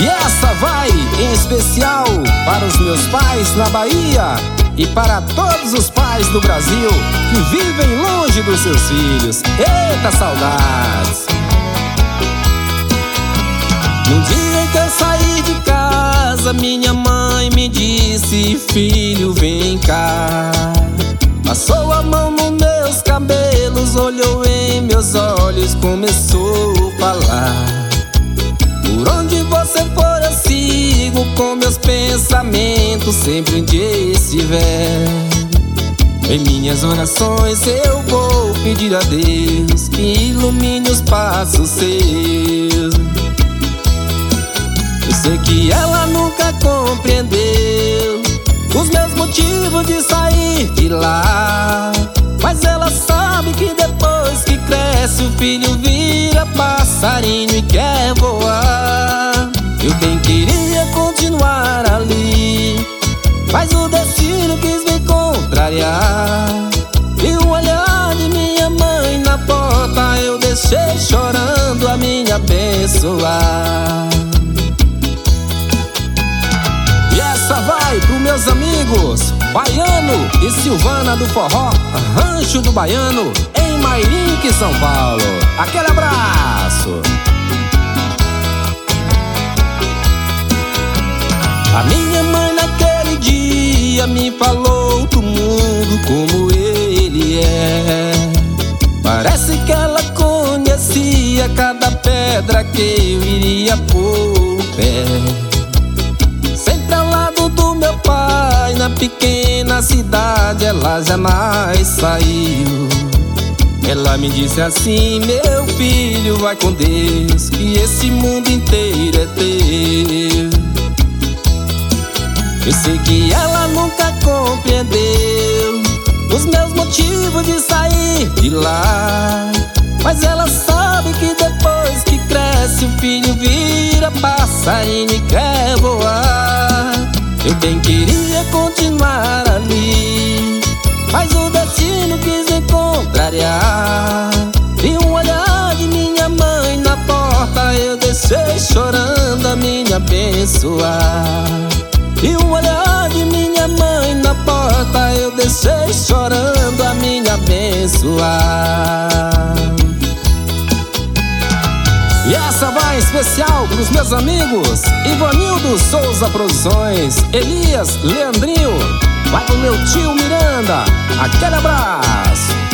E essa vai em especial para os meus pais na Bahia e para todos os pais do Brasil que vivem longe dos seus filhos. Eita, saudades! No dia em que eu saí de casa, minha mãe me disse: filho, vem cá. Passou a mão nos meus cabelos, olhou em meus olhos, começou a falar: por onde você for eu sigo, com meus pensamentos sempre onde estiver. Em minhas orações eu vou pedir a Deus que ilumine os passos seus. Eu sei que ela nunca compreendeu os meus motivos de sair de lá, mas ela sabe que depois que cresce o filho vira passarinho e quer voar. Eu bem queria continuar ali, mas o destino quis me contrariar. E o olhar de minha mãe na porta eu deixei chorando a me abençoar. E essa vai pros meus amigos Baiano e Silvana do Forró Rancho do Baiano, em Mairinque, São Paulo. Aquele abraço! A minha mãe naquele dia me falou do mundo como ele é. Parece que ela conhecia cada pedra que eu iria pôr o pé. Sempre ao lado do meu pai, na pequena cidade, ela jamais saiu. Ela me disse assim: meu filho, vai com Deus, que esse mundo inteiro é teu. Eu sei que ela nunca compreendeu os meus motivos de sair de lá, mas ela sabe que depois que cresce o filho vira passarinho e quer voar. Eu bem queria continuar ali, mas o destino quis me contrariar. E um olhar de minha mãe na porta eu deixei chorando a me abençoar. E um olhar de minha mãe na porta eu deixei chorando a me abençoar. E essa vai em especial pros meus amigos Ivanildo Souza Produções, Elias Leandrinho. Vai pro meu tio Miranda. Aquele abraço!